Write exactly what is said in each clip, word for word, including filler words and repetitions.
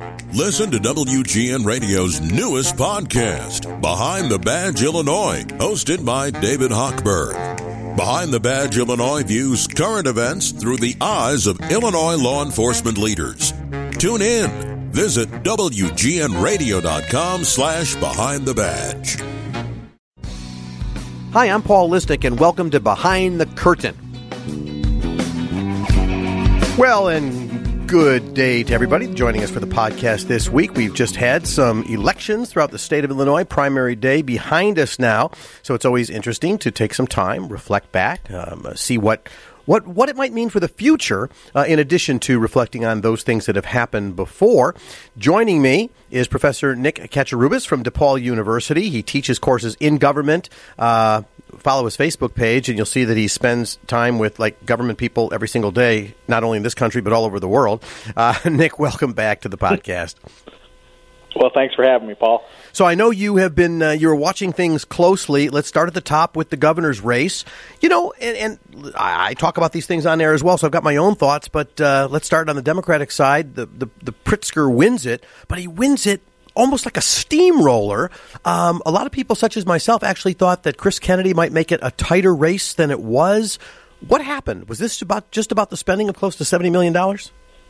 Listen to W G N Radio's newest podcast, Behind the Badge Illinois, hosted by David Hochberg. Behind the Badge Illinois views current events through the eyes of Illinois law enforcement leaders. Tune in. Visit W G N radio dot com slash behind the badge. Hi, I'm Paul Listic, and welcome to Behind the Curtain. Well, and good day to everybody joining us for the podcast this week. We've just had some elections throughout the state of Illinois, primary day behind us now. So it's always interesting to take some time, reflect back, um, see what What what it might mean for the future, uh, in addition to reflecting on those things that have happened before. Joining me is Professor Nick Kacherubis from DePaul University. He teaches courses in government. Uh, follow his Facebook page, and you'll see that he spends time with like government people every single day, not only in this country, but all over the world. Uh, Nick, welcome back to the podcast. Well, thanks for having me, Paul. So I know you have been, uh, you're watching things closely. Let's start at the top with the governor's race. You know, and, and I, I talk about these things on air as well, so I've got my own thoughts, but uh, let's start on the Democratic side. The, the, the Pritzker wins it, but he wins it almost like a steamroller. Um, a lot of people, such as myself, actually thought that Chris Kennedy might make it a tighter race than it was. What happened? Was this about just about the spending of close to seventy million dollars?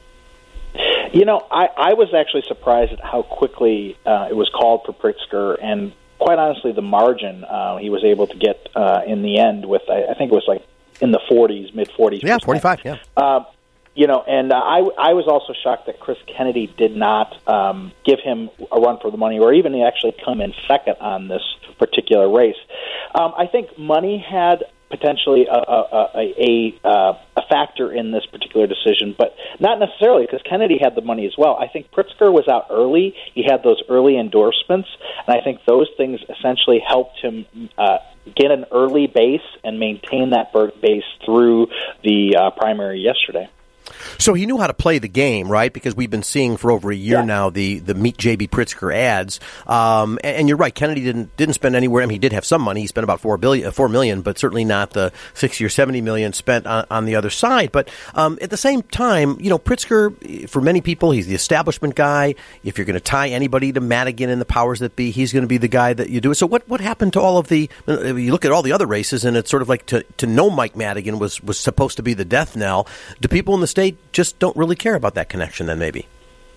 You know, I, I was actually surprised at how quickly uh, it was called for Pritzker, and quite honestly, the margin uh, he was able to get uh, in the end with, I, I think it was like in the forties, mid-forties. Yeah, forty-five, yeah. Uh, you know, and uh, I, I was also shocked that Chris Kennedy did not um, give him a run for the money, or even actually come in second on this particular race. Um, I think money had potentially a, a, a, a, a factor in this particular decision, but not necessarily, because Kennedy had the money as well. I think Pritzker was out early. He had those early endorsements, and I think those things essentially helped him uh, get an early base and maintain that base through the uh, primary yesterday. So he knew how to play the game, right? Because we've been seeing for over a year yeah. now the, the Meet J B Pritzker ads. Um, and, and you're right, Kennedy didn't didn't spend anywhere. I mean, he did have some money. He spent about four billion, four million, but certainly not the sixty or seventy million spent on, on the other side. But um, at the same time, you know, Pritzker, for many people, he's the establishment guy. If you're going to tie anybody to Madigan and the powers that be, he's going to be the guy that you do it. So what what happened to all of the? You look at all the other races, and it's sort of like to to know Mike Madigan was was supposed to be the death knell. Do people in the state just don't really care about that connection then, maybe?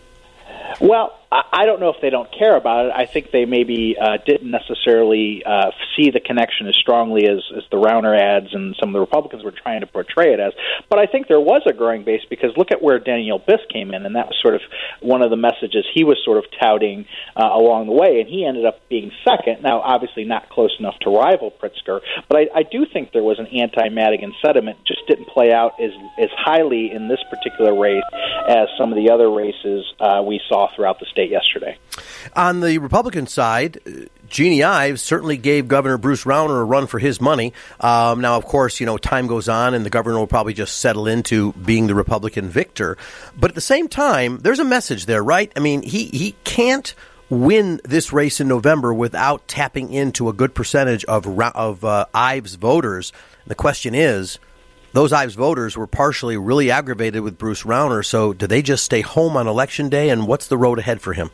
Well, I don't know if they don't care about it. I think they maybe uh, didn't necessarily uh, see the connection as strongly as, as the Rauner ads and some of the Republicans were trying to portray it as. But I think there was a growing base, because look at where Daniel Biss came in, and that was sort of one of the messages he was sort of touting uh, along the way, and he ended up being second. Now, obviously not close enough to rival Pritzker, but I, I do think there was an anti-Madigan sentiment, just didn't play out as, as highly in this particular race as some of the other races uh, we saw throughout the state yesterday. On the Republican side, Jeannie Ives certainly gave Governor Bruce Rauner a run for his money. Um, now, of course, you know, time goes on and the governor will probably just settle into being the Republican victor. But at the same time, there's a message there, right? I mean, he, he can't win this race in November without tapping into a good percentage of, of uh, Ives voters. The question is, those Ives voters were partially really aggravated with Bruce Rauner, so do they just stay home on Election Day, and what's the road ahead for him?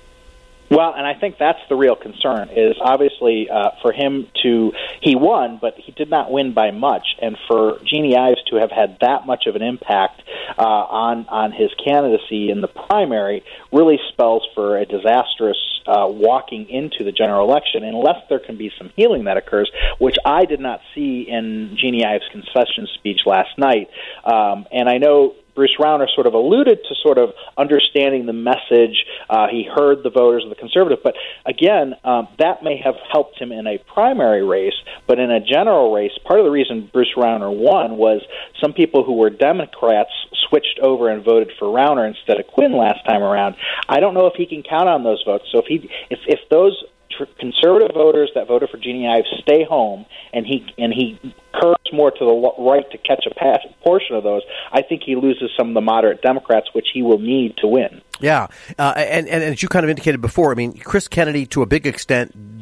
Well, and I think that's the real concern, is obviously uh, for him to, he won, but he did not win by much, and for Jeannie Ives to have had that much of an impact uh, on, on his candidacy in the primary really spells for a disastrous uh, walking into the general election, unless there can be some healing that occurs, which I did not see in Jeannie Ives' concession speech last night. Um, and I know Bruce Rauner sort of alluded to sort of understanding the message. Uh, he heard the voters of the conservative. But again, um, that may have helped him in a primary race. But in a general race, part of the reason Bruce Rauner won was some people who were Democrats switched over and voted for Rauner instead of Quinn last time around. I don't know if he can count on those votes. So if he, if, if those conservative voters that voted for Jeannie Ives stay home, and he and he curves more to the right to catch a pass, portion of those, I think he loses some of the moderate Democrats, which he will need to win. Yeah, uh, and, and as you kind of indicated before, I mean, Chris Kennedy, to a big extent,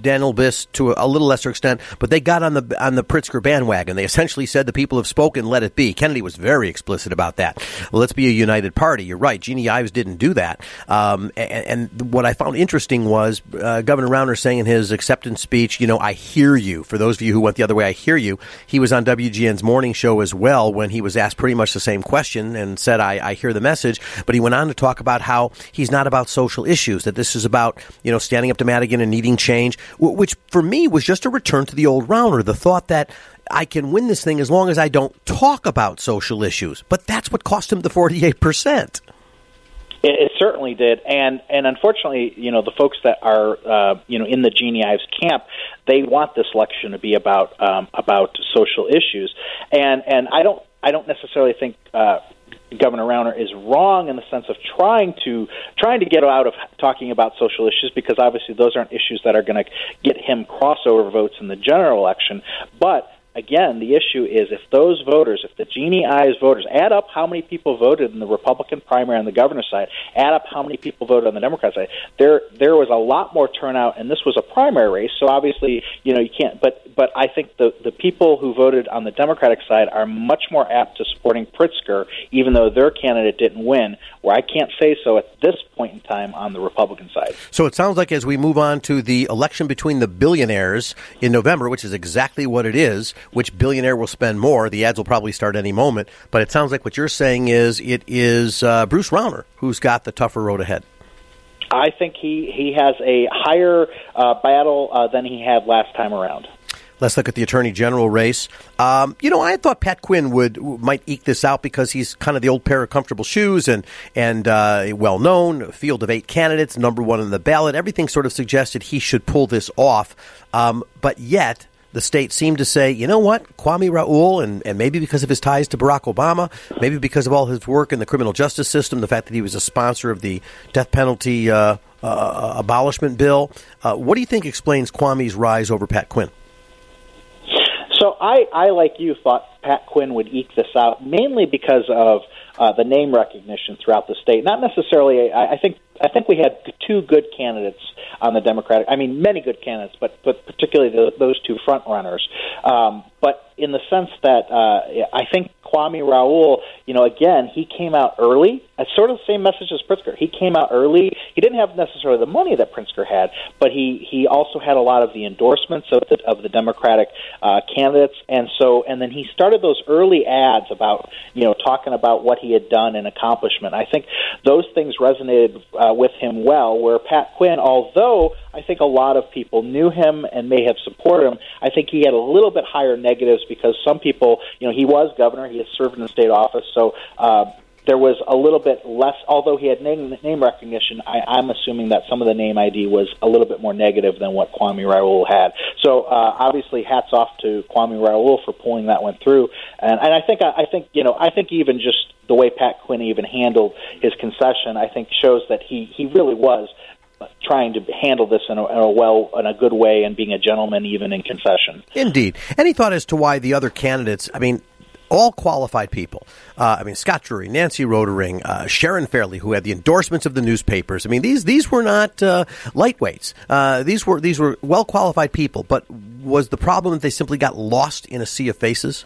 Daniel Biss to a, a little lesser extent, but they got on the on the Pritzker bandwagon. They essentially said the people have spoken, let it be. Kennedy was very explicit about that. Well, let's be a united party. You're right. Jeannie Ives didn't do that. Um, and, and what I found interesting was uh, Governor Rauner saying in his acceptance speech, you know, I hear you. For those of you who went the other way, I hear you. He was on W G N's morning show as well when he was asked pretty much the same question and said, I, I hear the message. But he went on to talk about how he's not about social issues, that this is about, you know, standing up to Madigan and needing change, which for me was just a return to the old Rauner, the thought that I can win this thing as long as I don't talk about social issues. But that's what cost him the forty-eight percent. It, it certainly did, and and unfortunately, you know, the folks that are uh, you know in the Jeannie Ives camp, they want this election to be about um, about social issues, and and I don't I don't necessarily think uh, Governor Rauner is wrong in the sense of trying to trying to get out of talking about social issues, because obviously those aren't issues that are going to get him crossover votes in the general election, but again, the issue is if those voters, if the Jeannie Ives voters, add up how many people voted in the Republican primary on the governor's side, add up how many people voted on the Democrat side, there there was a lot more turnout, and this was a primary race, so obviously, you know, you can't, but but I think the, the people who voted on the Democratic side are much more apt to supporting Pritzker, even though their candidate didn't win, where I can't say so at this point in time on the Republican side. So it sounds like as we move on to the election between the billionaires in November, which is exactly what it is, which billionaire will spend more? The ads will probably start any moment. But it sounds like what you're saying is it is uh, Bruce Rauner who's got the tougher road ahead. I think he, he has a higher uh, battle uh, than he had last time around. Let's look at the Attorney General race. Um, you know, I thought Pat Quinn would might eke this out because he's kind of the old pair of comfortable shoes and and uh, well known, a field of eight candidates, number one on the ballot. Everything sort of suggested he should pull this off. Um, but yet, the state seemed to say, you know what, Kwame Raoul, and, and maybe because of his ties to Barack Obama, maybe because of all his work in the criminal justice system, the fact that he was a sponsor of the death penalty uh, uh, abolishment bill. Uh, what do you think explains Kwame's rise over Pat Quinn? So I, I, like you, thought Pat Quinn would eke this out, mainly because of uh, the name recognition throughout the state. Not necessarily, I, I think I think we had two good candidates on the Democratic, I mean, many good candidates, but, but particularly the, those two front runners. Um, but in the sense that uh, I think Kwame Raoul, you know, again, he came out early. It's sort of the same message as Pritzker. He came out early. He didn't have necessarily the money that Pritzker had, but he, he also had a lot of the endorsements of the, of the Democratic uh, candidates. And so, and then he started those early ads about, you know, talking about what he had done and accomplishment. I think those things resonated uh, with him well, where Pat Quinn, although I think a lot of people knew him and may have supported him, I think he had a little bit higher negatives because some people, you know, he was governor, he had served in the state office, so uh, there was a little bit less, although he had name, name recognition, I, I'm assuming that some of the name I D was a little bit more negative than what Kwame Raoul had. So uh, obviously hats off to Kwame Raoul for pulling that one through. And, and I think, I think, you know, I think even just the way Pat Quinn even handled his concession, I think shows that he, he really was trying to handle this in a, in a well, in a good way, and being a gentleman even in concession. Indeed. Any thought as to why the other candidates, I mean, all qualified people. Uh, I mean, Scott Drury, Nancy Rotering, uh, Sharon Fairley, who had the endorsements of the newspapers. I mean, these these were not uh, lightweights. Uh, these were these were well qualified people. But was the problem that they simply got lost in a sea of faces?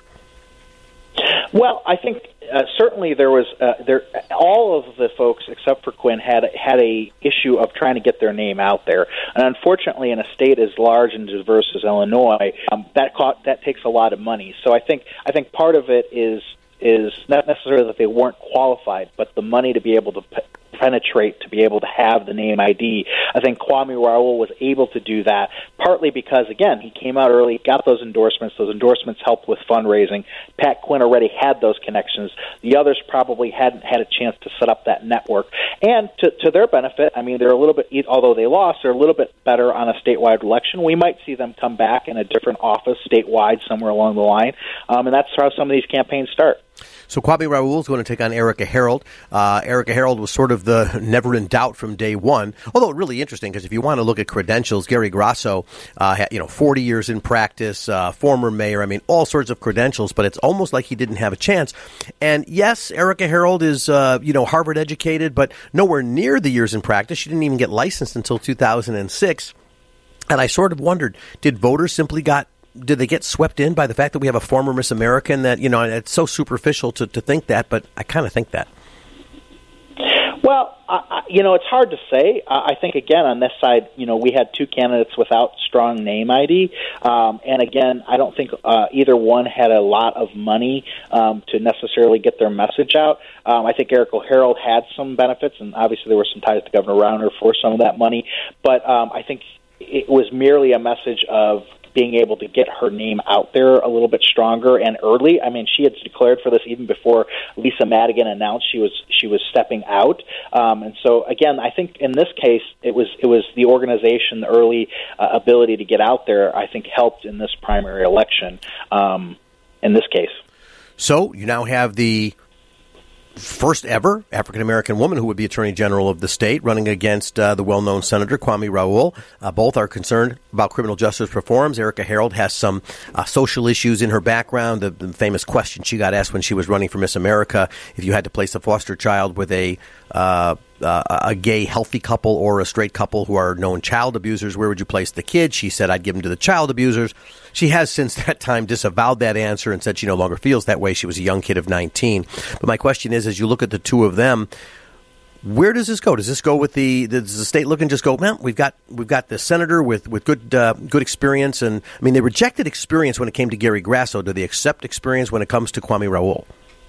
Well, I think uh, certainly there was uh, there. All of the folks except for Quinn had had a issue of trying to get their name out there, and unfortunately, in a state as large and diverse as Illinois, um, that caught, that takes a lot of money. So I think I think part of it is is not necessarily that they weren't qualified, but the money to be able to p- penetrate, to be able to have the name I D. I think Kwame Raoul was able to do that, partly because, again, he came out early, got those endorsements. Those endorsements helped with fundraising. Pat Quinn already had those connections. The others probably hadn't had a chance to set up that network. And to, to their benefit, I mean, they're a little bit, although they lost, they're a little bit better on a statewide election. We might see them come back in a different office statewide somewhere along the line. Um, and that's how some of these campaigns start. So Kwame Raoul is going to take on Erica Harold. Uh, Erica Harold was sort of the never in doubt from day one. Although really interesting, because if you want to look at credentials, Gary Grasso, uh, had, you know, forty years in practice, uh, former mayor. I mean, all sorts of credentials. But it's almost like he didn't have a chance. And yes, Erica Harold is, uh, you know, Harvard educated, but nowhere near the years in practice. She didn't even get licensed until two thousand six. And I sort of wondered, did voters simply got did they get swept in by the fact that we have a former Miss America? And that, you know, it's so superficial to, to think that, but I kind of think that. Well, I, you know, it's hard to say. I think, again, on this side, you know, we had two candidates without strong name I D. Um, and, again, I don't think uh, either one had a lot of money um, to necessarily get their message out. Um, I think Erica Harold had some benefits, and obviously there were some ties to Governor Rauner for some of that money. But um, I think it was merely a message of being able to get her name out there a little bit stronger and early. I mean, she had declared for this even before Lisa Madigan announced she was she was stepping out. Um, and so, again, I think in this case, it was it was the organization, the early uh, ability to get out there, I think, helped in this primary election um, in this case. So you now have the first ever African-American woman who would be Attorney General of the state running against uh, the well-known Senator Kwame Raoul. Uh, both are concerned about criminal justice reforms. Erica Harold has some uh, social issues in her background. The, the famous question she got asked when she was running for Miss America, if you had to place a foster child with a uh, uh, a gay healthy couple or a straight couple who are known child abusers, where would you place the kid? She said, I'd give him to the child abusers. She has since that time disavowed that answer and said she no longer feels that way. She was a young kid of nineteen. But my question is, as you look at the two of them, where does this go? Does this go with the does the state look and just go, well, we've got we've got the senator with with good uh, good experience, and I mean they rejected experience when it came to Gary Grasso. Do they accept experience when it comes to Kwame Raoul?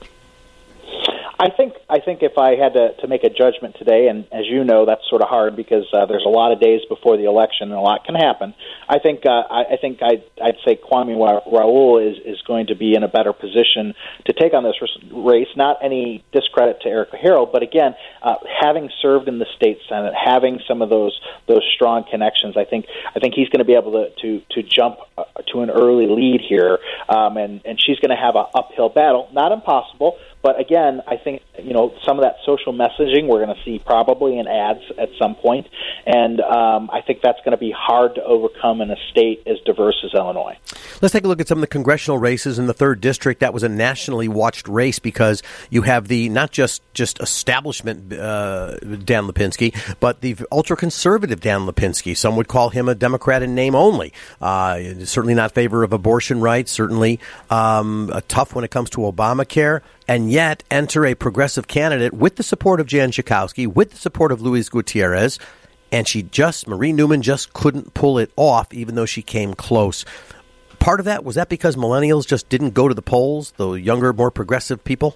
I think I think if I had to, to make a judgment today, and as you know, that's sort of hard because uh, there's a lot of days before the election and a lot can happen. I think uh, I, I think I'd, I'd say Kwame Raoul is, is going to be in a better position to take on this race. Not any discredit to Erica Harold, but again, uh, having served in the state senate, having some of those those strong connections, I think I think he's going to be able to to, to jump uh, to an early lead here, um, and and she's going to have an uphill battle. Not impossible. But again, I think, you know, some of that social messaging we're going to see probably in ads at some point, and um, I think that's going to be hard to overcome in a state as diverse as Illinois. Let's take a look at some of the congressional races in the third district. That was a nationally watched race because you have the not just just establishment uh, Dan Lipinski, but the ultra-conservative Dan Lipinski. Some would call him a Democrat in name only. Uh, certainly not in favor of abortion rights, certainly um, tough when it comes to Obamacare. And yet enter a progressive candidate with the support of Jan Schakowsky, with the support of Luis Gutierrez, and she just, Marie Newman just couldn't pull it off, even though she came close. Part of that, was that because millennials just didn't go to the polls, the younger, more progressive people?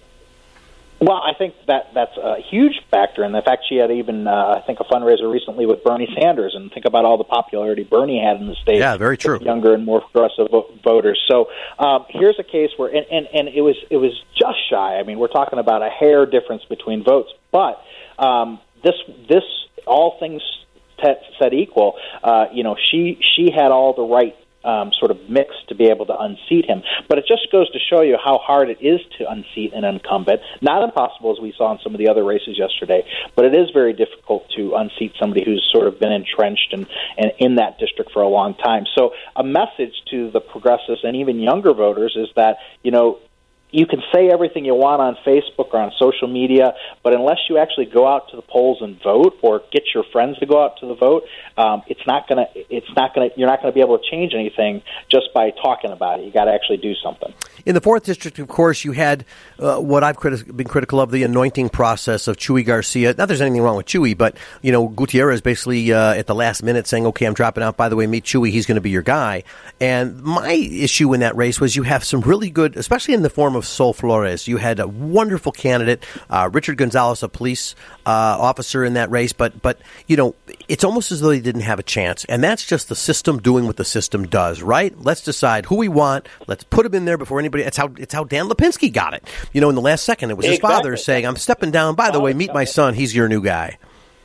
Well, I think that that's a huge factor, and the fact she had even, uh, I think, a fundraiser recently with Bernie Sanders, and think about all the popularity Bernie had in the state. Yeah, very true. With younger and more progressive vo- voters. So um, here's a case where, and, and, and it was it was just shy. I mean, we're talking about a hair difference between votes, but um, this this all things t- said equal, uh, you know, she she had all the right Um, sort of mix to be able to unseat him. But it just goes to show you how hard it is to unseat an incumbent. Not impossible, as we saw in some of the other races yesterday, but it is very difficult to unseat somebody who's sort of been entrenched and, and in that district for a long time. So a message to the progressives and even younger voters is that, you know, you can say everything you want on Facebook or on social media, but unless you actually go out to the polls and vote, or get your friends to go out to the vote, um, it's not gonna. It's not gonna. You're not going to be able to change anything just by talking about it. You got to actually do something. In the fourth district, of course, you had uh, what I've criti- been critical of, the anointing process of Chuy Garcia. Not that there's anything wrong with Chuy, but you know, Gutierrez basically uh, at the last minute saying, "Okay, I'm dropping out. By the way, meet Chuy. He's going to be your guy." And my issue in that race was you have some really good, especially in the form of Sol Flores. You had a wonderful candidate, uh, Richard Gonzalez, a police uh, officer in that race, but but you know, it's almost as though they didn't have a chance, and that's just the system doing what the system does, right? Let's decide who we want. Let's put him in there before anybody. It's how it's how Dan Lipinski got it. You know, in the last second, it was his exactly. father saying, "I'm stepping down. By the way, meet my son. He's your new guy."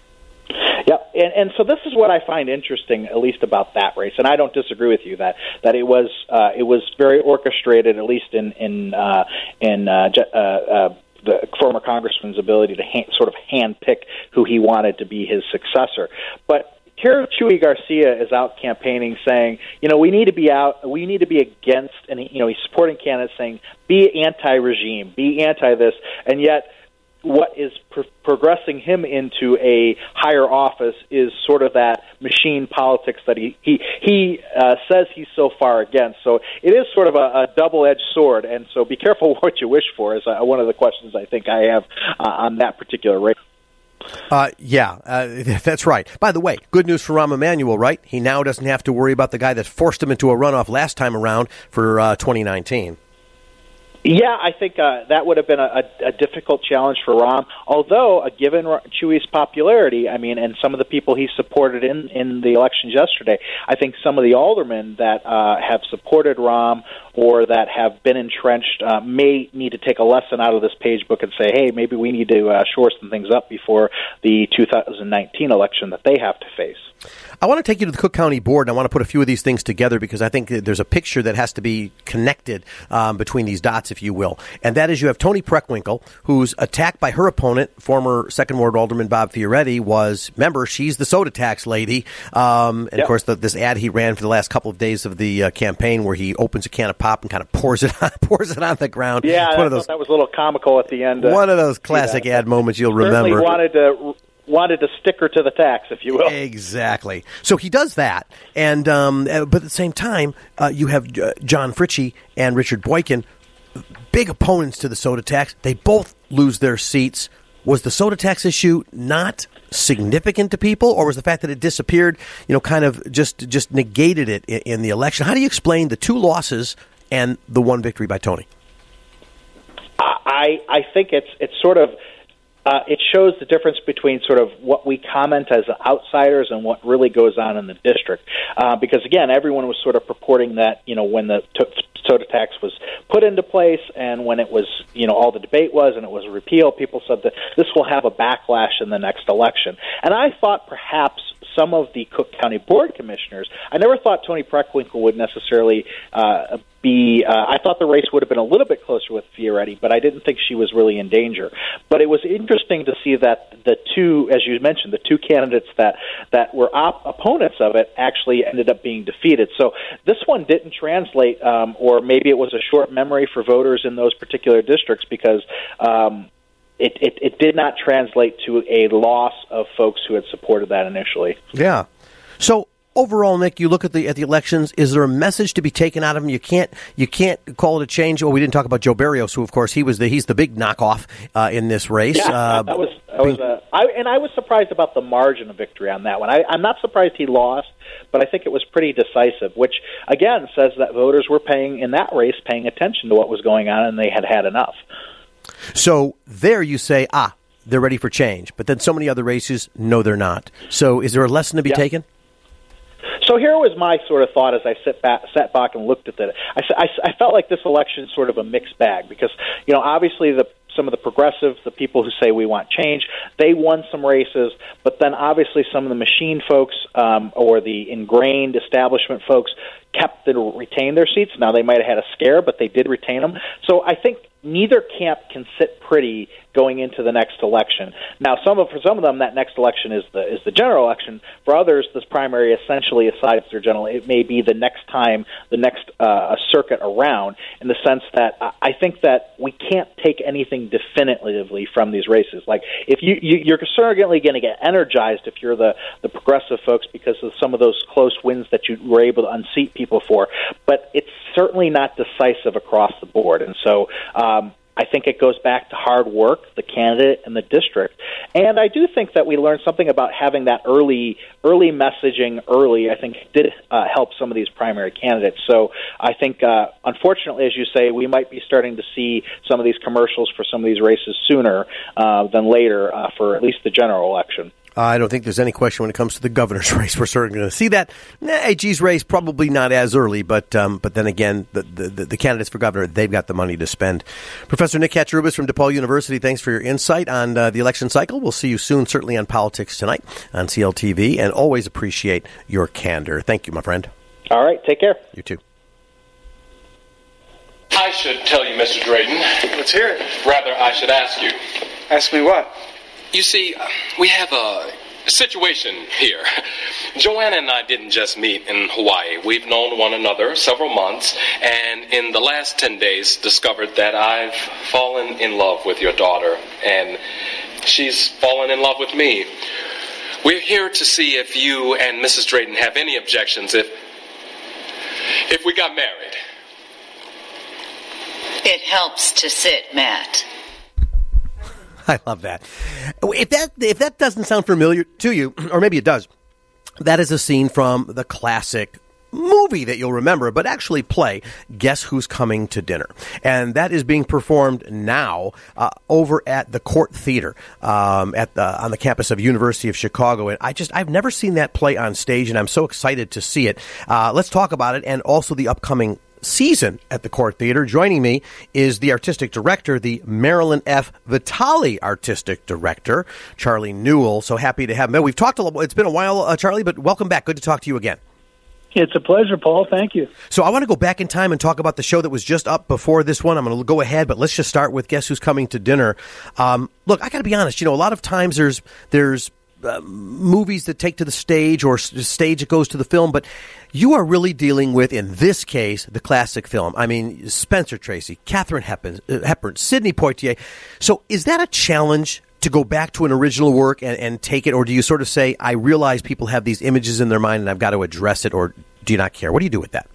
Yep, and, and so this is what I find interesting, at least about that race, and I don't disagree with you that that it was uh, it was very orchestrated, at least in in uh, in uh, uh, uh, the former congressman's ability to hand, sort of handpick who he wanted to be his successor, but. Here, Chuy Garcia is out campaigning, saying, "You know, we need to be out. We need to be against." And he, you know, he's supporting candidates saying, "Be anti-regime, be anti-this," and yet what is pro- progressing him into a higher office is sort of that machine politics that he he he uh, says he's so far against. So it is sort of a, a double-edged sword, and so be careful what you wish for is uh, one of the questions I think I have uh, on that particular race. Uh, yeah, uh, that's right. By the way, good news for Rahm Emanuel, right? He now doesn't have to worry about the guy that forced him into a runoff last time around for uh, twenty nineteen. Yeah, I think uh, that would have been a, a, a difficult challenge for Rahm. Although, uh, given Chewy's popularity, I mean, and some of the people he supported in, in the elections yesterday, I think some of the aldermen that uh, have supported Rahm or that have been entrenched uh, may need to take a lesson out of this page book and say, hey, maybe we need to uh, shore some things up before the two thousand nineteen election that they have to face. I want to take you to the Cook County Board, and I want to put a few of these things together because I think there's a picture that has to be connected um, between these dots, if you will. And that is you have Toni Preckwinkle, who's attacked by her opponent, former Second Ward Alderman Bob Fioretti, was, remember, she's the soda tax lady. Um, and, yep. Of course, the, this ad he ran for the last couple of days of the uh, campaign where he opens a can of pop and kind of pours it on, pours it on the ground. Yeah, one I of those, that was a little comical at the end. Uh, one of those classic ad moments you'll certainly remember. wanted to... wanted to stick her to the tax, if you will. Exactly. So he does that, and um, but at the same time, uh, you have uh, John Fritchie and Richard Boykin, big opponents to the soda tax. They both lose their seats. Was the soda tax issue not significant to people, or was the fact that it disappeared, you know, kind of just just negated it in, in the election? How do you explain the two losses and the one victory by Toni? I I think it's it's sort of. Uh, it shows the difference between sort of what we comment as outsiders and what really goes on in the district. Uh, because, again, everyone was sort of purporting that, you know, when the t- soda tax was put into place and when it was, you know, all the debate was and it was repealed, people said that this will have a backlash in the next election. And I thought perhaps some of the Cook County Board Commissioners, I never thought Toni Preckwinkle would necessarily uh, be, uh, I thought the race would have been a little bit closer with Fioretti, but I didn't think she was really in danger. But it was interesting to see that the two, as you mentioned, the two candidates that, that were op- opponents of it actually ended up being defeated. So this one didn't translate, um, or maybe it was a short memory for voters in those particular districts because um, It, it it did not translate to a loss of folks who had supported that initially. Yeah. So overall, Nick, you look at the at the elections. Is there a message to be taken out of them? You can't you can't call it a change. Well, we didn't talk about Joe Barrios, who of course he was the he's the big knockoff uh, in this race. Yeah, uh, that was that was uh, I and I was surprised about the margin of victory on that one. I, I'm not surprised he lost, but I think it was pretty decisive, which again says that voters were paying in that race paying attention to what was going on, and they had had enough. So there you say, ah, they're ready for change. But then so many other races, no, they're not. So is there a lesson to be yeah. taken? So here was my sort of thought as I sit back, sat back and looked at it. I, I, I felt like this election is sort of a mixed bag because, you know, obviously the some of the progressives, the people who say we want change, they won some races, but then obviously some of the machine folks um, or the ingrained establishment folks kept the retained their seats. Now they might have had a scare, but they did retain them. So I think neither camp can sit pretty going into the next election. Now, some of for some of them, that next election is the is the general election. For others, this primary essentially asides their general. It may be the next time, the next uh, circuit around, in the sense that I think that we can't take anything definitively from these races. Like, if you, you you're certainly going to get energized if you're the the progressive folks because of some of those close wins that you were able to unseat people for, but it's certainly not decisive across the board, and so. Um, I think it goes back to hard work, the candidate, and the district. And I do think that we learned something about having that early early messaging early, I think, did uh, help some of these primary candidates. So I think, uh, unfortunately, as you say, we might be starting to see some of these commercials for some of these races sooner uh, than later uh, for at least the general election. I don't think there's any question when it comes to the governor's race. We're certainly going to see that. Nah, A G's race, probably not as early, but um, but then again, the, the, the candidates for governor, they've got the money to spend. Professor Nick Katsourbis from DePaul University, thanks for your insight on uh, the election cycle. We'll see you soon, certainly on Politics Tonight on C L T V, and always appreciate your candor. Thank you, my friend. All right, take care. You too. I should tell you, Mister Drayton. Let's hear it. Rather, I should ask you. Ask me what? You see, we have a situation here. Joanna and I didn't just meet in Hawaii. We've known one another several months, and in the last ten days discovered that I've fallen in love with your daughter, and she's fallen in love with me. We're here to see if you and Missus Drayton have any objections if if we got married. It helps to sit, Matt. I love that. If that if that doesn't sound familiar to you, or maybe it does, that is a scene from the classic movie that you'll remember, but actually play Guess Who's Coming to Dinner. And that is being performed now uh, over at the Court Theater um, at the, on the campus of University of Chicago. And I just, I've never seen that play on stage, and I'm so excited to see it. Uh, let's talk about it and also the upcoming season at the Court Theater. Joining me is the artistic director, the Marilyn F. Vitale artistic director, Charlie Newell. So happy to have him. We've talked a little, it's been a while, uh, Charlie, but welcome back. Good to talk to you again. It's a pleasure, Paul. Thank you. So I want to go back in time and talk about the show that was just up before this one. I'm going to go ahead, but let's just start with Guess Who's Coming to Dinner. Um, look, I got to be honest. You know, a lot of times there's there's uh, movies that take to the stage or s- stage that goes to the film, but you are really dealing with, in this case, the classic film. I mean, Spencer Tracy, Katharine Hepburn, uh, Hepburn, Sidney Poitier. So is that a challenge to go back to an original work and, and take it, or do you sort of say, I realize people have these images in their mind and I've got to address it, or do you not care? What do you do with that?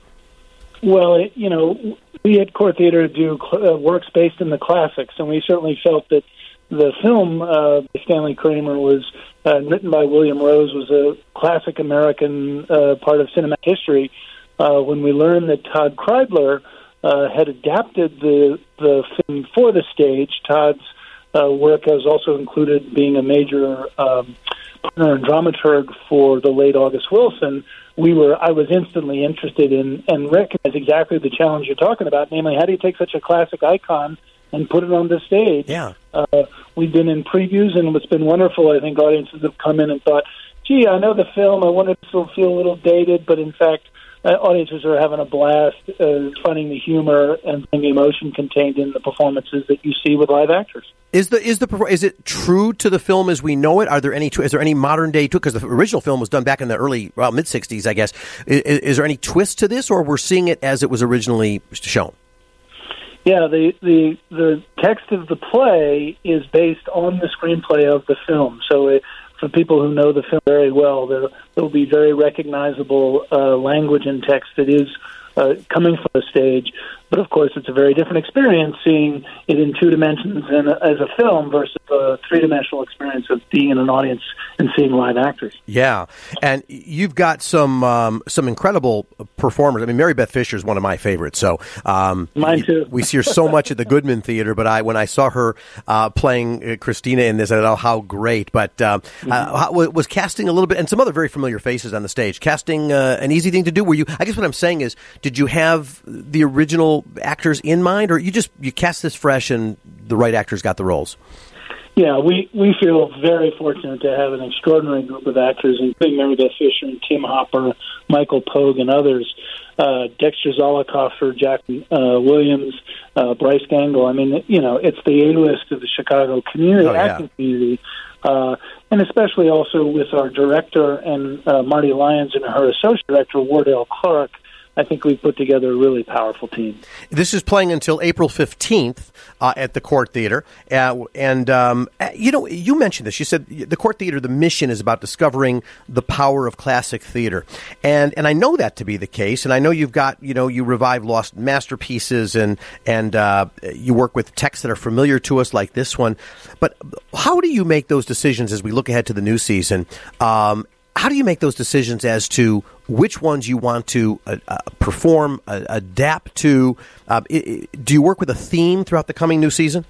Well, it, you know, we at Court Theater do uh, works based in the classics, and we certainly felt that the film uh, by Stanley Kramer was uh, written by William Rose, was a classic American uh, part of cinematic history. Uh, when we learned that Todd Kreidler uh, had adapted the the film for the stage, Todd's uh, work has also included being a major um, partner and dramaturg for the late August Wilson. We were, I was instantly interested in and recognized exactly the challenge you're talking about, namely, how do you take such a classic icon and put it on the stage? Yeah. Uh, we've been in previews, and what's been wonderful, I think audiences have come in and thought, gee, I know the film, I wonder if this will feel a little dated, but in fact, uh, audiences are having a blast uh, finding the humor and the emotion contained in the performances that you see with live actors. Is the is the is it true to the film as we know it? Are there any is there any modern day to it? Because the original film was done back in the early well mid sixties, I guess. Is, is there any twist to this, or we're seeing it as it was originally shown? Yeah, the the the text of the play is based on the screenplay of the film. So it, for people who know the film very well, there will be very recognizable uh, language and text that is uh, coming from the stage. But of course, it's a very different experience seeing it in two dimensions and as a film versus a three-dimensional experience of being in an audience and seeing live actors. Yeah, and you've got some um, some incredible performers. I mean, Mary Beth Fisher is one of my favorites. So um, mine too. We see her so much at the Goodman Theater, but I when I saw her uh, playing uh, Christina in this, I thought, oh, how great! But uh, mm-hmm. uh, how, was casting a little bit, and some other very familiar faces on the stage. Casting uh, an easy thing to do? Were you? I guess what I'm saying is, did you have the original actors in mind, or you just you cast this fresh and the right actors got the roles? Yeah, we, we feel very fortunate to have an extraordinary group of actors, including Mary Beth Fisher and Tim Hopper, Michael Pogue, and others. Uh, Dexter Zollicoffer, Jack uh, Williams, uh, Bryce Gangle. I mean, you know, it's the A-list of the Chicago community, oh, acting yeah. community, uh, and especially also with our director and uh, Marty Lyons and her associate director, Wardell Clark. I think we've put together a really powerful team. This is playing until April fifteenth uh, at the Court Theater. Uh, and, um, you know, you mentioned this. You said the Court Theater, the mission is about discovering the power of classic theater. And and I know that to be the case. And I know you've got, you know, you revive lost masterpieces and, and uh, you work with texts that are familiar to us like this one. But how do you make those decisions as we look ahead to the new season? Um How do you make those decisions as to which ones you want to uh, uh, perform, uh, adapt to? Uh, it, it, do you work with a theme throughout the coming new season?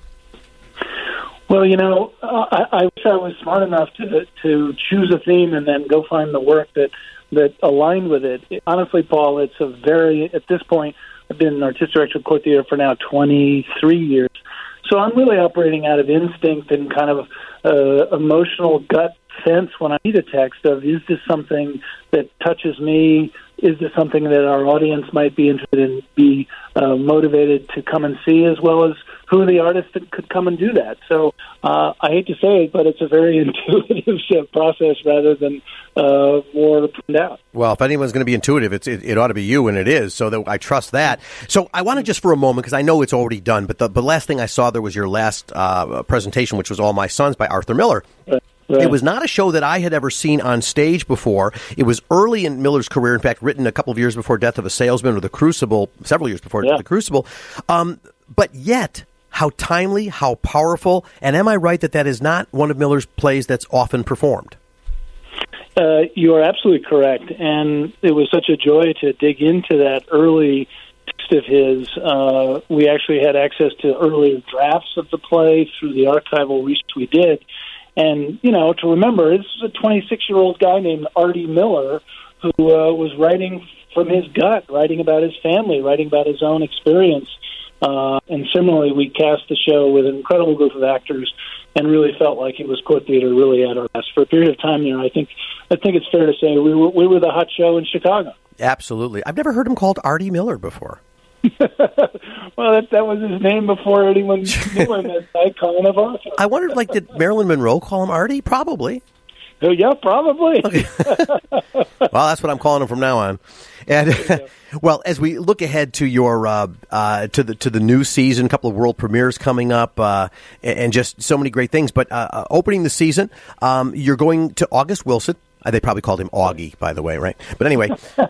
Well, you know, I, I wish I was smart enough to to choose a theme and then go find the work that, that aligned with it. it. Honestly, Paul, it's a very, at this point, I've been an artistic director of Court Theater for now twenty-three years. So I'm really operating out of instinct and kind of uh, emotional gut sense when I read a text of, is this something that touches me, is this something that our audience might be interested in, be uh, motivated to come and see, as well as who are the artists that could come and do that? So uh, I hate to say it, but it's a very intuitive process rather than uh, more planned out. Well, if anyone's going to be intuitive, it's, it, it ought to be you, and it is, so that I trust that. So I want to just for a moment, because I know it's already done, but the, the last thing I saw there was your last uh, presentation, which was All My Sons by Arthur Miller. Right. Right. It was not a show that I had ever seen on stage before. It was early in Miller's career, in fact, written a couple of years before Death of a Salesman or The Crucible, several years before yeah. The Crucible. Um, but yet, how timely, how powerful, and am I right that that is not one of Miller's plays that's often performed? Uh, you are absolutely correct, and it was such a joy to dig into that early text of his. Uh, we actually had access to earlier drafts of the play through the archival research we did. And, you know, to remember, this is a twenty-six-year-old guy named Artie Miller who uh, was writing from his gut, writing about his family, writing about his own experience. Uh, and similarly, we cast the show with an incredible group of actors and really felt like it was Court Theater really at our best. For a period of time there, I think I think it's fair to say we were, we were the hot show in Chicago. Absolutely. I've never heard him called Artie Miller before. Well, that, that was his name before anyone knew him as icon of Arthur. I wondered, like, did Marilyn Monroe call him Artie? Probably. Oh, yeah, probably. Okay. Well, that's what I'm calling him from now on. And well, as we look ahead to your uh, uh, to the to the new season, a couple of world premieres coming up, uh, and just so many great things. But uh, uh, opening the season, um, you're going to August Wilson. Uh, they probably called him Augie, by the way, right? But anyway.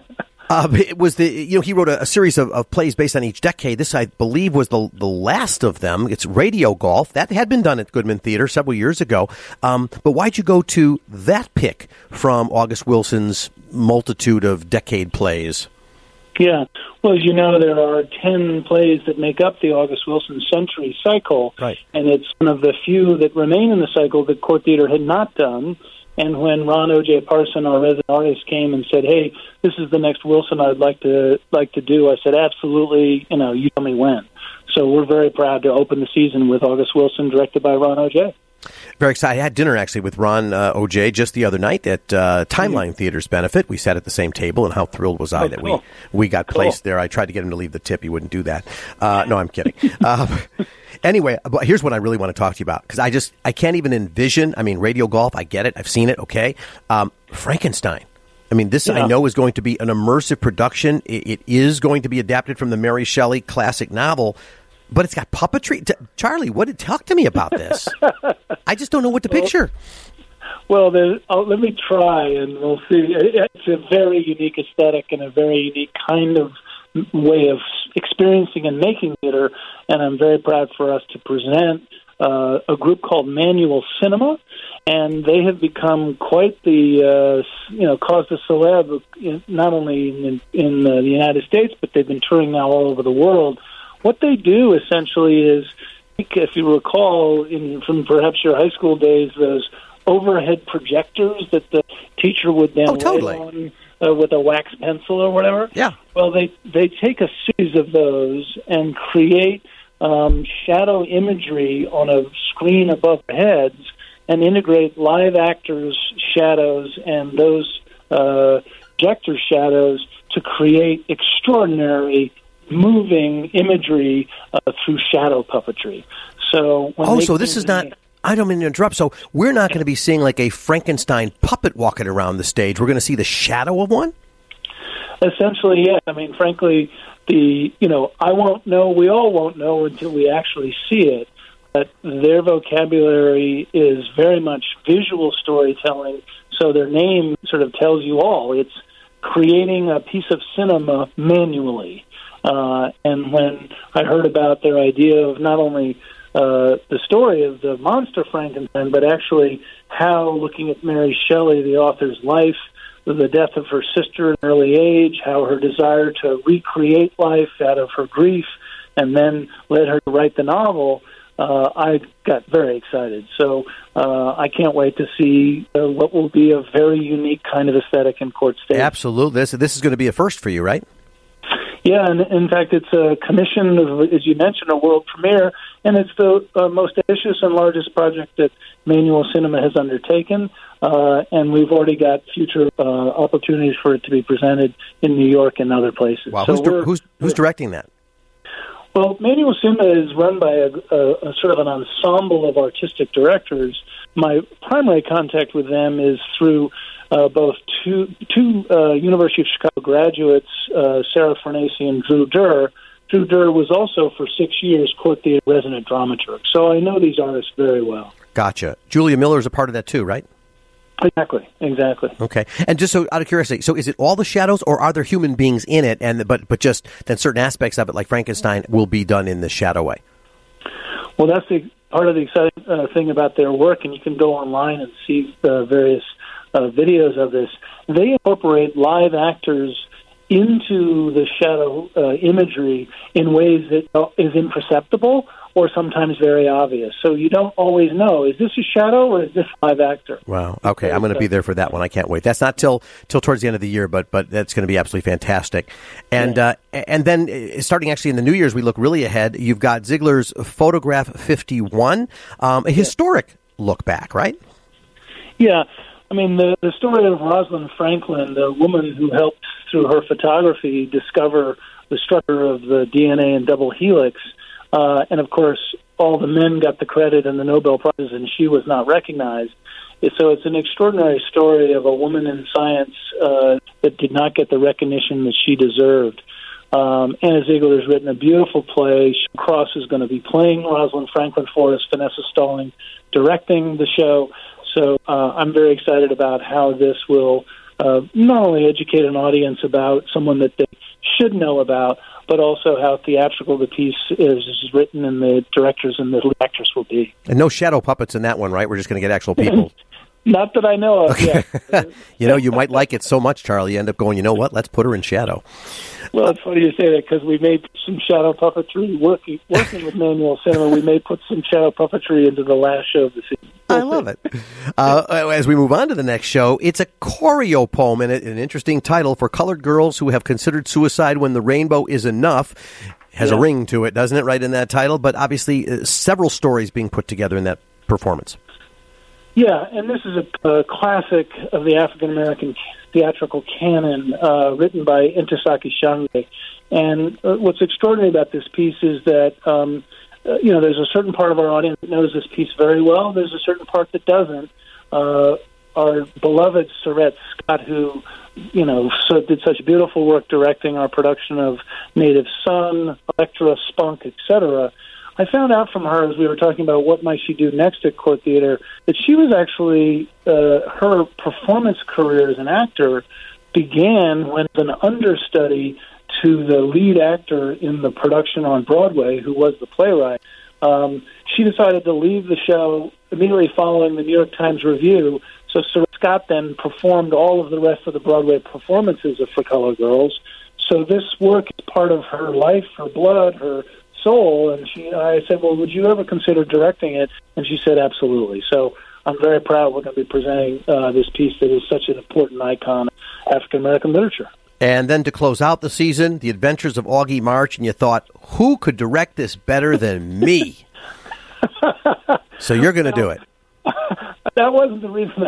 Uh, it was the you know he wrote a, a series of, of plays based on each decade. This, I believe, was the the last of them. It's Radio Golf that had been done at Goodman Theater several years ago. Um, but why'd you go to that pick from August Wilson's multitude of decade plays? Yeah, well, as you know, there are ten plays that make up the August Wilson Century Cycle, right. And it's one of the few that remain in the cycle that Court Theater had not done. And when Ron O J Parson, our resident artist, came and said, "Hey, this is the next Wilson I'd like to like to do," I said, "Absolutely, you know, you tell me when." So we're very proud to open the season with August Wilson, directed by Ron O J. Very excited. I had dinner, actually, with Ron uh, O J just the other night at uh, Timeline mm-hmm. Theater's benefit. We sat at the same table, and how thrilled was I oh, that cool. we, we got cool. placed there. I tried to get him to leave the tip. He wouldn't do that. Uh, no, I'm kidding. uh, anyway, but here's what I really want to talk to you about, because I just I can't even envision. I mean, Radio Golf, I get it. I've seen it, okay. Um, Frankenstein. I mean, this yeah. I know is going to be an immersive production. It, it is going to be adapted from the Mary Shelley classic novel. But it's got puppetry. T- Charlie, what did talk to me about this? I just don't know what to picture. Well, well uh, let me try, and we'll see. It's a very unique aesthetic and a very unique kind of way of experiencing and making theater, and I'm very proud for us to present uh, a group called Manual Cinema, and they have become quite the, uh, you know, cause de célèbre, not only in, in uh, the United States, but they've been touring now all over the world. What they do essentially is, if you recall in, from perhaps your high school days, those overhead projectors that the teacher would then oh, totally. write on uh, with a wax pencil or whatever. Yeah. Well, they they take a series of those and create um, shadow imagery on a screen above their heads and integrate live actors' shadows and those uh, projector shadows to create extraordinary moving imagery uh, through shadow puppetry. So, when oh, so this is not. I don't mean to interrupt. So we're not going to be seeing like a Frankenstein puppet walking around the stage. We're going to see the shadow of one. Essentially, yeah. I mean, frankly, the you know, I won't know. We all won't know until we actually see it. But their vocabulary is very much visual storytelling. So their name sort of tells you all. It's creating a piece of cinema manually. Uh, and when I heard about their idea of not only uh, the story of the monster Frankenstein, but actually how, looking at Mary Shelley, the author's life, the death of her sister in early age, how her desire to recreate life out of her grief, and then led her to write the novel, uh, I got very excited. So uh, I can't wait to see uh, what will be a very unique kind of aesthetic in Court Stage. Absolutely. This, this is going to be a first for you, right? Yeah, and in fact, it's a commission of, as you mentioned, a world premiere, and it's the uh, most ambitious and largest project that Manual Cinema has undertaken. uh, and we've already got future uh, opportunities for it to be presented in New York and other places. Wow, so who's, di- who's, who's directing that? Well, Manuel Simba is run by a, a, a sort of an ensemble of artistic directors. My primary contact with them is through uh, both two, two uh, University of Chicago graduates, uh, Sarah Farnese and Drew Durr. Drew Durr was also for six years Court Theater resident dramaturg, so I know these artists very well. Gotcha. Julia Miller is a part of that too, right? Exactly, exactly. Okay. And just so out of curiosity, so is it all the shadows, or are there human beings in it, and but but just then certain aspects of it, like Frankenstein, will be done in the shadow way? Well, that's the part of the exciting uh, thing about their work, and you can go online and see uh, various uh, videos of this. They incorporate live actors into the shadow uh, imagery in ways that is imperceptible or sometimes very obvious. So you don't always know, is this a shadow or is this a live actor? Wow. Okay, I'm going to be there for that one. I can't wait. That's not till till towards the end of the year, but but that's going to be absolutely fantastic. And yeah. uh, and then uh, starting actually in the New Year's, we look really ahead. You've got Ziegler's Photograph fifty-one, um, a historic look back, right? Yeah. I mean, the, the story of Rosalind Franklin, the woman who helped, through her photography, discover the structure of the D N A and double helix, uh, and of course, all the men got the credit and the Nobel Prizes, and she was not recognized. So it's an extraordinary story of a woman in science uh, that did not get the recognition that she deserved. Um, Anna Ziegler has written a beautiful play. Cross is going to be playing Rosalind Franklin for us, Vanessa Stalling directing the show. So uh, I'm very excited about how this will uh, not only educate an audience about someone that they should know about, but also how theatrical the piece is, is written and the directors and the actors will be. And no shadow puppets in that one, right? We're just going to get actual people. Not that I know of, okay. yeah. You know, you might like it so much, Charlie, you end up going, you know what, let's put her in shadow. Well, it's funny you say that because we made some shadow puppetry, working working with Manuel Cinema, we may put some shadow puppetry into the last show of the season. I love it. Uh, as we move on to the next show, it's a choreo poem, and an interesting title for colored girls who have considered suicide when the rainbow is enough. Has yeah. a ring to it, doesn't it, right in that title? But obviously uh, several stories being put together in that performance. Yeah, and this is a, a classic of the African-American theatrical canon uh, written by Ntozake Shange. And uh, what's extraordinary about this piece is that, um, uh, you know, there's a certain part of our audience that knows this piece very well. There's a certain part that doesn't. Uh, our beloved Sorette Scott, who, you know, so did such beautiful work directing our production of Native Son, Electra, Spunk, et cetera, I found out from her as we were talking about what might she do next at Court Theater that she was actually, uh, her performance career as an actor began when an understudy to the lead actor in the production on Broadway, who was the playwright. Um, she decided to leave the show immediately following the New York Times review, so Sir Scott then performed all of the rest of the Broadway performances of For Color Girls. So this work is part of her life, her blood, her soul, and she, I said, well, would you ever consider directing it? And she said, absolutely. So I'm very proud we're going to be presenting uh, this piece that is such an important icon of African-American literature. And then to close out the season, The Adventures of Augie March, and you thought, who could direct this better than me? So you're going to do it. That wasn't the reason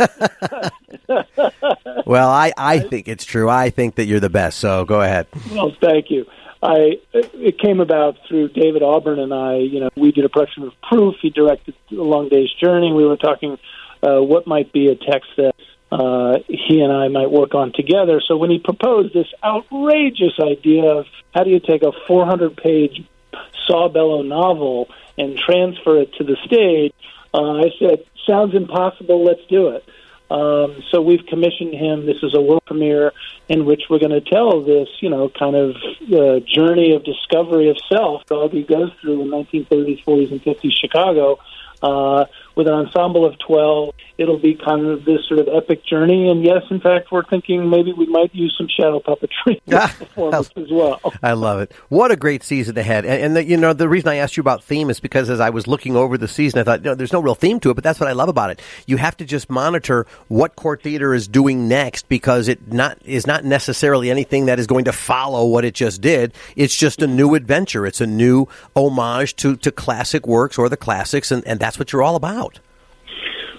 I Well, I, I think it's true. I think that you're the best, so go ahead. Well, thank you. I it came about through David Auburn and I. You know, we did a production of Proof. He directed A Long Day's Journey. We were talking uh, what might be a text that uh, he and I might work on together. So when he proposed this outrageous idea of how do you take a four hundred page Sawbellow novel and transfer it to the stage, uh, I said, sounds impossible. Let's do it. Um, so we've commissioned him. This is a world premiere in which we're going to tell this, you know, kind of uh, journey of discovery of self Augie goes through in nineteen thirties, forties, and fifties Chicago. Uh, with an ensemble of twelve, it'll be kind of this sort of epic journey. And yes, in fact, we're thinking maybe we might use some shadow puppetry in this performance as well. I love it. What a great season ahead. And, and the, you know, the reason I asked you about theme is because as I was looking over the season, I thought, you know, there's no real theme to it, but that's what I love about it. You have to just monitor what Court Theater is doing next because it not is not necessarily anything that is going to follow what it just did. It's just a new adventure. It's a new homage to, to classic works or the classics, and, and that's what you're all about.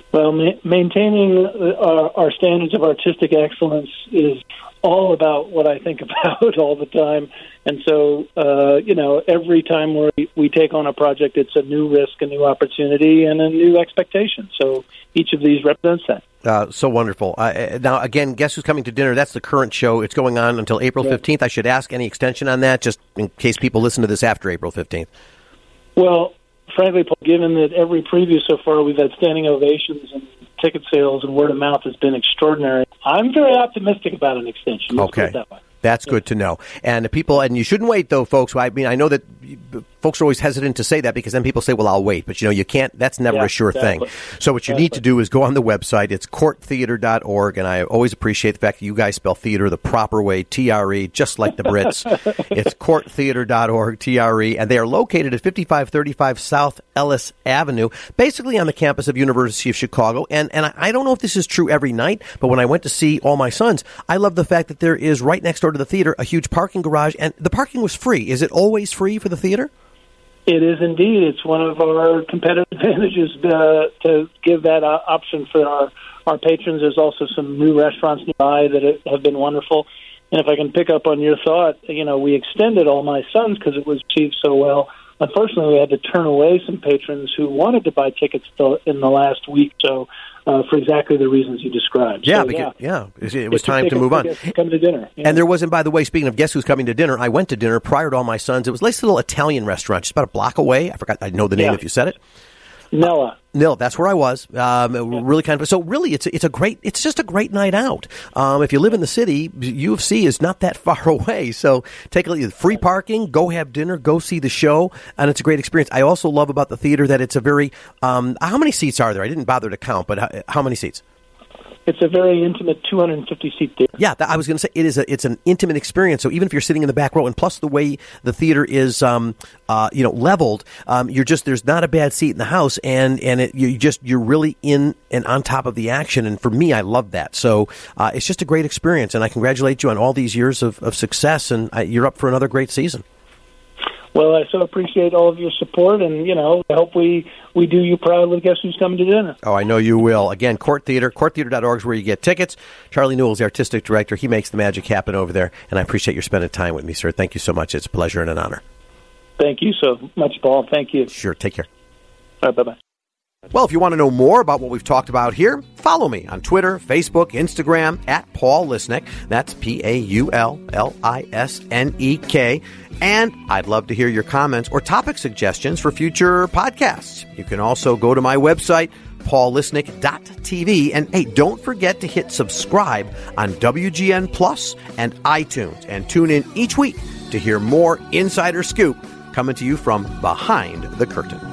Well, ma- maintaining our, our standards of artistic excellence is all about what I think about all the time. And so, uh, you know, every time we, we take on a project, it's a new risk, a new opportunity, and a new expectation. So each of these represents that. Uh, so wonderful. Uh, now, again, Guess Who's Coming to Dinner? That's the current show. It's going on until April fifteenth. I should ask any extension on that, just in case people listen to this after April fifteenth. Well, frankly, Paul, given that every preview so far we've had standing ovations and ticket sales and word of mouth has been extraordinary, I'm very optimistic about an extension. Let's okay. put it that way. That's good to know. And the people, and you shouldn't wait, though, folks. I mean, I know that folks are always hesitant to say that because then people say, well, I'll wait. But, you know, you can't, that's never yeah, a sure exactly. thing. So what you exactly. need to do is go on the website. It's court theater dot org. And I always appreciate the fact that you guys spell theater the proper way, T R E, just like the Brits. It's court theater dot org, T R E. And they are located at fifty-five thirty-five South Ellis Avenue, basically on the campus of University of Chicago. And, and I, I don't know if this is true every night, but when I went to see All My Sons, I love the fact that there is right next door to the theater a huge parking garage, and the parking was free. Is it always free for the theater? It is indeed. It's one of our competitive advantages uh, to give that uh, option for our, our patrons. There's also some new restaurants nearby that have been wonderful. And if I can pick up on your thought, you know, we extended All My Sons because it was received so well. Unfortunately, we had to turn away some patrons who wanted to buy tickets in the last week so uh, for exactly the reasons you described. Yeah, so, because, yeah. yeah, it was time to move on. Come to dinner. Yeah. And there wasn't, by the way, speaking of Guess Who's Coming to Dinner, I went to dinner prior to All My Sons. It was a nice little Italian restaurant just about a block away. I forgot, I know the name yeah. if you said it. Nella. No, that's where I was. Um, really kind of. So really, it's a, it's a great. It's just a great night out. Um, if you live in the city, U of C is not that far away. So take a look. Free parking. Go have dinner. Go see the show, and it's a great experience. I also love about the theater that it's a very. Um, how many seats are there? I didn't bother to count, but how, how many seats? It's a very intimate two hundred fifty seat theater. Yeah, I was going to say it is a it's an intimate experience. So even if you're sitting in the back row, and plus the way the theater is, um, uh, you know, leveled, um, you're just there's not a bad seat in the house, and and it, you just you're really in and on top of the action. And for me, I love that. So uh, it's just a great experience, and I congratulate you on all these years of, of success, and uh, you're up for another great season. Well, I so appreciate all of your support, and, you know, I hope we, we do you proud with Guess Who's Coming to Dinner. Oh, I know you will. Again, Court Theater, court theater dot org is where you get tickets. Charlie Newell is the artistic director. He makes the magic happen over there, and I appreciate your spending time with me, sir. Thank you so much. It's a pleasure and an honor. Thank you so much, Paul. Thank you. Sure. Take care. All right, bye-bye. Well, if you want to know more about what we've talked about here, follow me on Twitter, Facebook, Instagram, at Paul Lisnek. That's P A U L L I S N E K. And I'd love to hear your comments or topic suggestions for future podcasts. You can also go to my website, paul lisnek dot t v. And hey, don't forget to hit subscribe on W G N Plus and iTunes. And tune in each week to hear more Insider Scoop coming to you from behind the curtain.